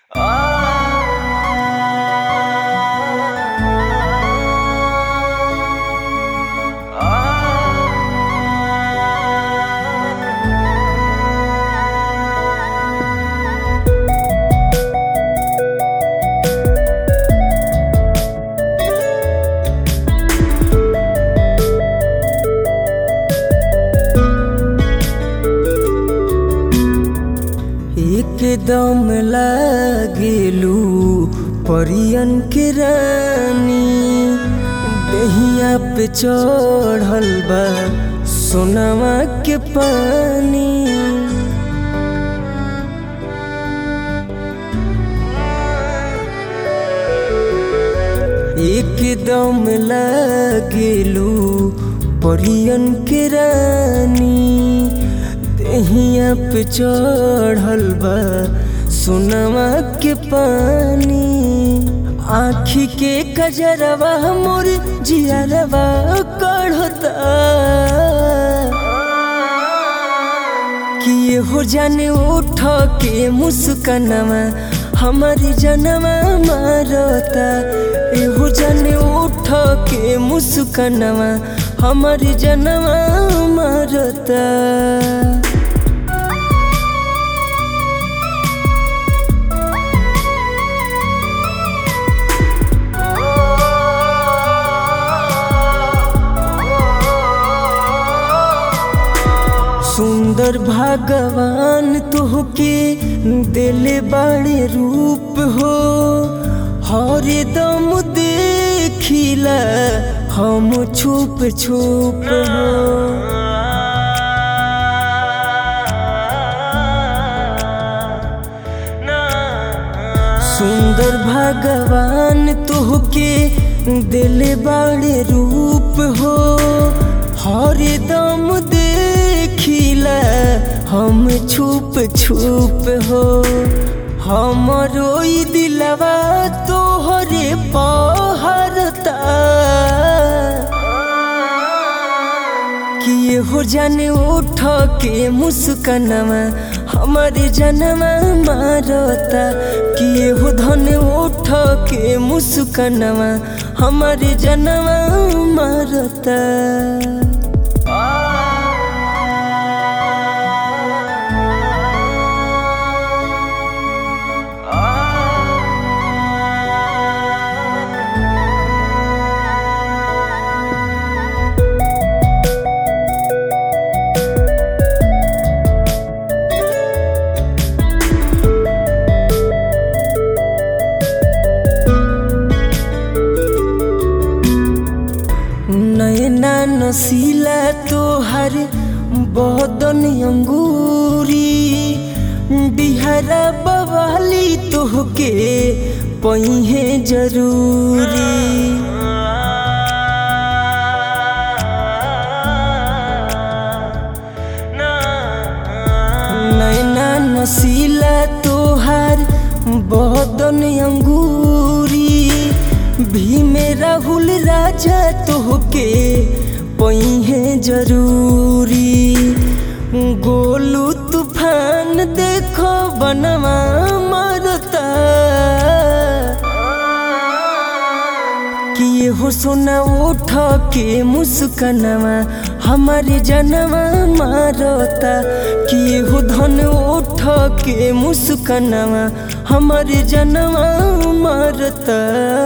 एकदम लागेलू परियन के रानी, दहिया पे चढ़ल बा सोनावा के पानी। एकदम लागेलू परियन के रानी, दहिया पे चढ़ल बा सोनावा के पानी। आँखी के कजरवा मोर जियरवा कढ़ता कि हो जाने उठ के मुस्कानवा हमारी जनवा मारता। हो जाने उठ के मुस्कानवा हमारी जनवा मारता। सुंदर भगवान तोहके दिले बड़े रूप हो, हरदम देखिला हम छुप छुप हो। सुंदर भगवान तोहके दिले बड़े रूप हो, हरदम देखिला हम छुप छुप हो। हमरो ई दिलवा तोहरे पहरता कि हो जाने उठ के मुस्कानवा हमारे जनवा मारता। कि हो धन उठ के मुस्कानवा हमारे जनवा मारता। नैना नसीला तोहर बदन अंगूरी, बिहारा बवाली तोहके पहिए जरूरी। नैना नसीला तोहर बदन अंगूरी, भीमे राहुल राजा तोहके पहिए जरूरी। गोलू तूफान देखो बनवा मारता कि हो सोना उठ के मुस्कानवा हमारे जनवा मारता। कि हो धन उठ के मुस्कानवा हमारे जनवा मारता।